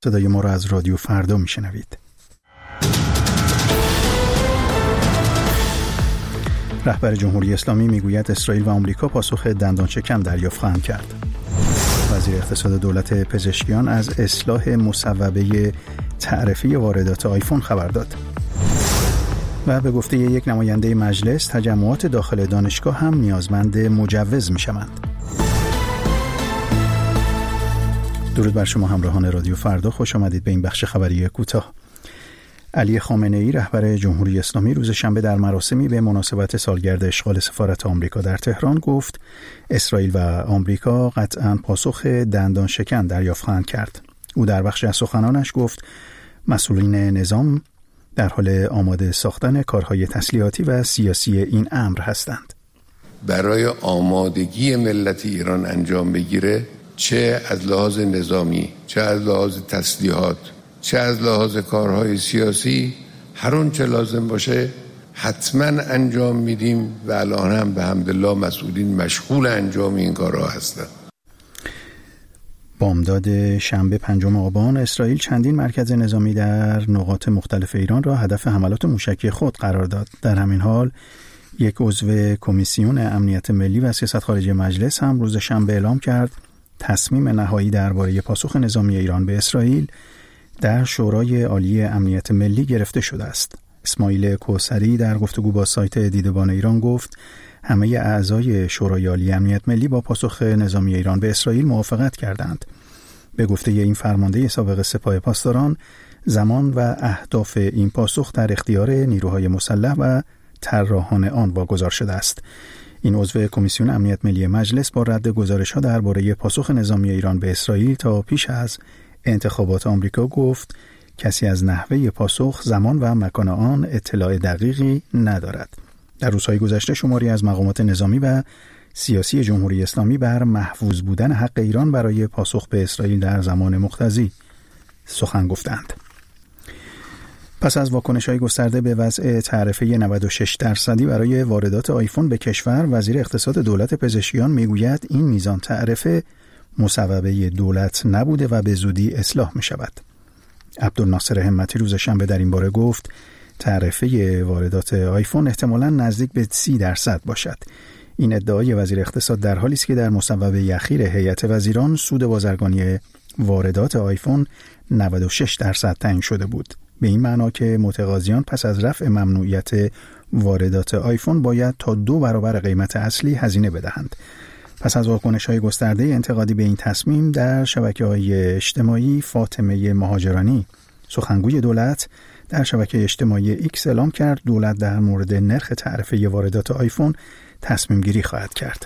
صدای ما را از رادیو فردا میشنوید. رهبر جمهوری اسلامی میگوید اسرائیل و آمریکا پاسخ دندان شکن دریافت خواهند کرد. وزیر اقتصاد دولت پزشکیان از اصلاح مصوبه تعرفی واردات آیفون خبر داد. و به گفته یک نماینده مجلس تجمعات داخل دانشگاه هم نیازمند مجوز میشوند. درود بر شما همراهان رادیو فردا، خوش آمدید به این بخش خبری کوتاه. علی خامنه‌ای رهبر جمهوری اسلامی روز شنبه در مراسمی به مناسبت سالگرد اشغال سفارت آمریکا در تهران گفت اسرائیل و آمریکا قطعاً پاسخ دندان شکن دریافت خواهند کرد. او در بخش از سخنانش گفت مسئولین نظام در حال آماده ساختن کارهای تسلیحاتی و سیاسی این امر هستند. برای آمادگی ملت ایران انجام بگیره، چه از لحاظ نظامی، چه از لحاظ تسلیحات، چه از لحاظ کارهای سیاسی، هر اون چه لازم باشه حتما انجام میدیم و الان هم به حمدالله مسئولین مشغول انجام این کارها هستند. بامداد شنبه 5 آبان اسرائیل چندین مرکز نظامی در نقاط مختلف ایران را هدف حملات موشکی خود قرار داد. در همین حال یک عضو کمیسیون امنیت ملی و سیاست خارجی مجلس هم روز شنبه اعلام کرد تصمیم نهایی درباره پاسخ نظامی ایران به اسرائیل در شورای عالی امنیت ملی گرفته شده است. اسماعیل کوثری در گفتگو با سایت دیدبان ایران گفت همه اعضای شورای عالی امنیت ملی با پاسخ نظامی ایران به اسرائیل موافقت کردند. به گفته این فرمانده سابق سپاه پاسداران، زمان و اهداف این پاسخ در اختیار نیروهای مسلح و طراحان آن واگذار شده است. این عضو کمیسیون امنیت ملی مجلس با رد گزارش‌ها درباره پاسخ نظامی ایران به اسرائیل تا پیش از انتخابات آمریکا گفت کسی از نحوه پاسخ، زمان و مکان آن اطلاع دقیقی ندارد. در روزهای گذشته شماری از مقامات نظامی و سیاسی جمهوری اسلامی بر محفوظ بودن حق ایران برای پاسخ به اسرائیل در زمان مقتضی سخن گفتند. پس از واکنش‌های گسترده به وضع تعرفه 96% برای واردات آیفون به کشور، وزیر اقتصاد دولت پزشکیان میگوید این میزان تعرفه مصوبه دولت نبوده و به زودی اصلاح می شود. عبدالناصر همتی روز شنبه در این باره گفت تعرفه واردات آیفون احتمالاً نزدیک به 30% باشد. این ادعای وزیر اقتصاد در حالی است که در مصوبه اخیر هیئت وزیران سود بازرگانی واردات آیفون 96% تعیین شده بود. به این معنا که متقاضیان پس از رفع ممنوعیت واردات آیفون باید تا 2 برابر قیمت اصلی هزینه بدهند. پس از واکنش‌های گسترده انتقادی به این تصمیم در شبکه‌های اجتماعی، فاطمه مهاجرانی سخنگوی دولت در شبکه اجتماعی ایکس اعلام کرد دولت در مورد نرخ تعرفه واردات آیفون تصمیم گیری خواهد کرد.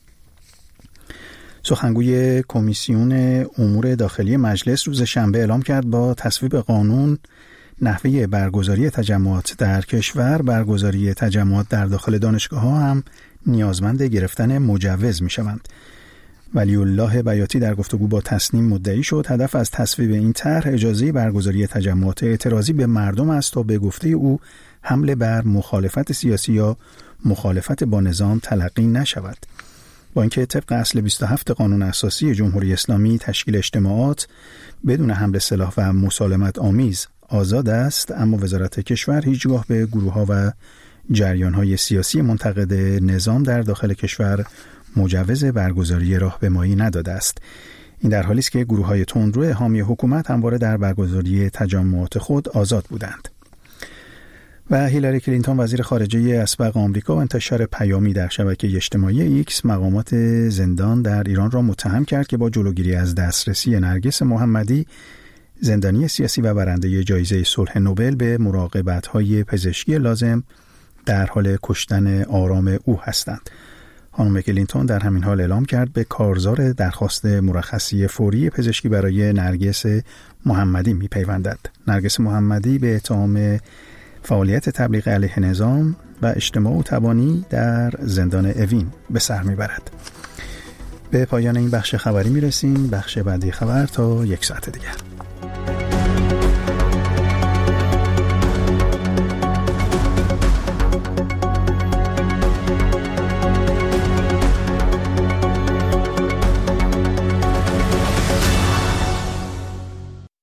سخنگوی کمیسیون امور داخلی مجلس روز شنبه اعلام کرد با تصویب قانون نحوه برگزاری تجمعات در کشور، برگزاری تجمعات در داخل دانشگاه‌ها هم نیازمند گرفتن مجوز می‌شوند. ولی الله بیاتی در گفتگو با تسنیم مدعی شد هدف از تصویب این طرح اجازه برگزاری تجمعات اعتراضی به مردم است تا به گفته او حمله بر مخالفت سیاسی یا مخالفت با نظام تلقی نشود. با اینکه طبق اصل 27 قانون اساسی جمهوری اسلامی تشکیل اجتماعات بدون حمل سلاح و مسالمت آمیز آزاد است، اما وزارت کشور هیچگاه به گروه‌ها و جریان‌های سیاسی منتقد نظام در داخل کشور مجوز برگزاری راهپیمایی نداده است. این در حالی است که گروه‌های تندرو حامی حکومت همواره در برگزاری تجمعات خود آزاد بودند. و هیلاری کلینتون وزیر خارجه اسبق آمریکا انتشار پیامی در شبکه اجتماعی ایکس مقامات زندان در ایران را متهم کرد که با جلوگیری از دسترسی نرگس محمدی، زندانی سیاسی و برنده جایزه صلح نوبل، به مراقبت‌های پزشکی لازم در حال کشتن آرام او هستند. خانم کلینتون در همین حال اعلام کرد به کارزار درخواست مرخصی فوری پزشکی برای نرگس محمدی می‌پیوندد. نرگس محمدی به اتهام فعالیت تبلیغ علیه نظام و اجتماع و تبانی در زندان اوین به سر میبرد. به پایان این بخش خبری میرسیم. بخش بعدی خبر تا 1 ساعت دیگر.